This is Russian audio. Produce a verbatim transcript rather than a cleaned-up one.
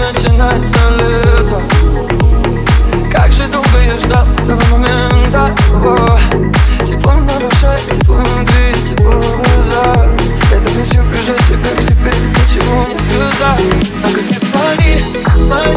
начинается лето. Как же долго я ждал этого момента. О, тепло на душе, тепло внутри, тепло в глазах. Я так хочу прижать тебя к себе, ничего не сказать. Только ты поверь, поверь.